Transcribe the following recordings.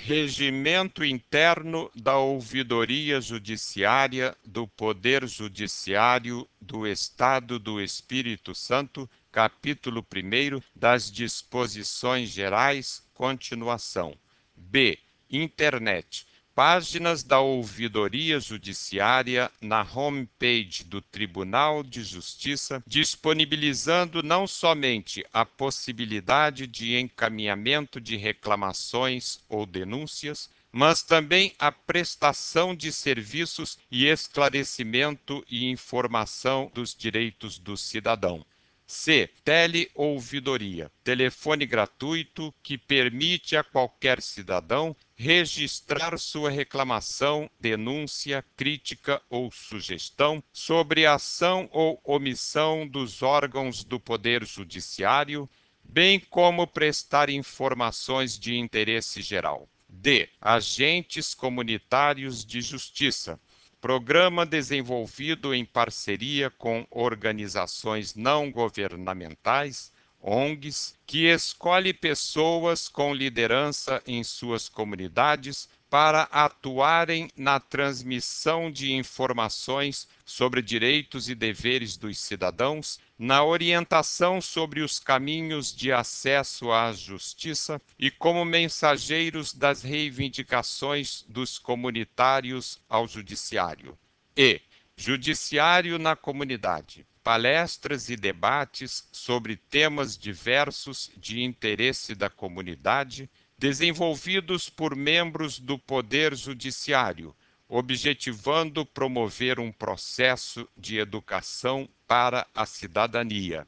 Regimento interno da Ouvidoria Judiciária do Poder Judiciário do Estado do Espírito Santo, capítulo 1º das Disposições Gerais, continuação. B. Internet. Páginas da Ouvidoria Judiciária na homepage do Tribunal de Justiça, disponibilizando não somente a possibilidade de encaminhamento de reclamações ou denúncias, mas também a prestação de serviços e esclarecimento e informação dos direitos do cidadão. C. Teleouvidoria. Telefone gratuito que permite a qualquer cidadão registrar sua reclamação, denúncia, crítica ou sugestão sobre a ação ou omissão dos órgãos do Poder Judiciário, bem como prestar informações de interesse geral. D. Agentes comunitários de justiça. Programa desenvolvido em parceria com organizações não governamentais, ONGs, que escolhe pessoas com liderança em suas comunidades para atuarem na transmissão de informações sobre direitos e deveres dos cidadãos, na orientação sobre os caminhos de acesso à justiça e como mensageiros das reivindicações dos comunitários ao judiciário. E. Judiciário na comunidade. Palestras e debates sobre temas diversos de interesse da comunidade, desenvolvidos por membros do Poder Judiciário, objetivando promover um processo de educação para a cidadania.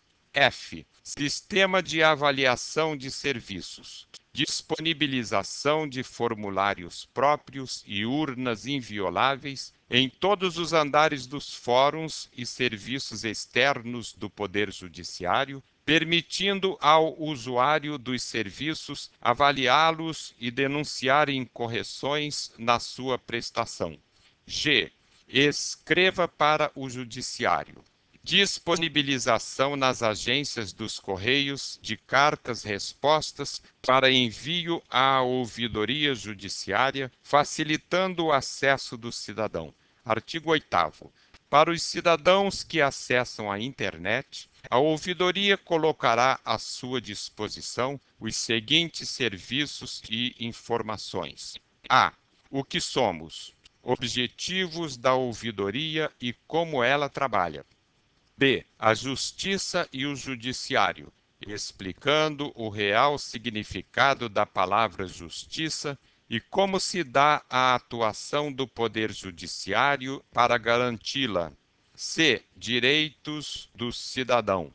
F. Sistema de avaliação de serviços. Disponibilização de formulários próprios e urnas invioláveis em todos os andares dos fóruns e serviços externos do Poder Judiciário, permitindo ao usuário dos serviços avaliá-los e denunciar incorreções na sua prestação. G. Escreva para o Judiciário. Disponibilização nas agências dos Correios de cartas-respostas para envio à ouvidoria judiciária, facilitando o acesso do cidadão. Artigo 8º. Para os cidadãos que acessam a internet, a ouvidoria colocará à sua disposição os seguintes serviços e informações. A. O que somos? Objetivos da ouvidoria e como ela trabalha. B. A Justiça e o Judiciário, explicando o real significado da palavra justiça e como se dá a atuação do Poder Judiciário para garanti-la. C. Direitos do cidadão.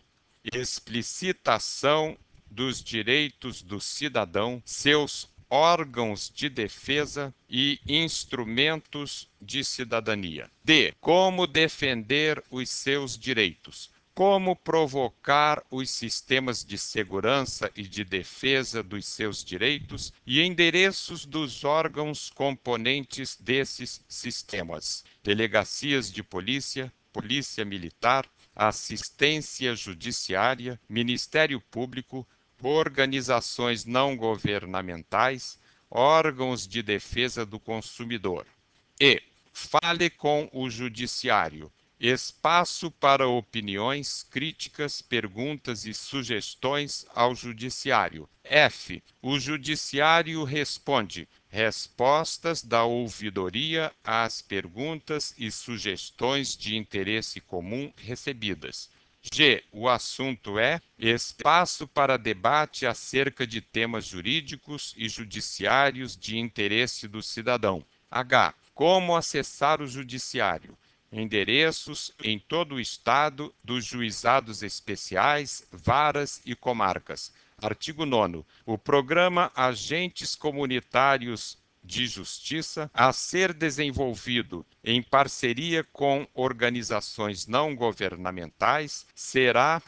Explicitação dos direitos do cidadão, seus órgãos de defesa e instrumentos de cidadania. D. Como defender os seus direitos. Como provocar os sistemas de segurança e de defesa dos seus direitos e endereços dos órgãos componentes desses sistemas. Delegacias de polícia, polícia militar, assistência judiciária, Ministério Público, organizações não governamentais, órgãos de defesa do consumidor. E. Fale com o Judiciário. Espaço para opiniões, críticas, perguntas e sugestões ao Judiciário. F. O Judiciário responde. Respostas da ouvidoria às perguntas e sugestões de interesse comum recebidas. G. O assunto é espaço para debate acerca de temas jurídicos e judiciários de interesse do cidadão. H. Como acessar o judiciário. Endereços em todo o estado dos juizados especiais, varas e comarcas. Artigo 9º. O programa Agentes Comunitários de Justiça, a ser desenvolvido em parceria com organizações não governamentais, será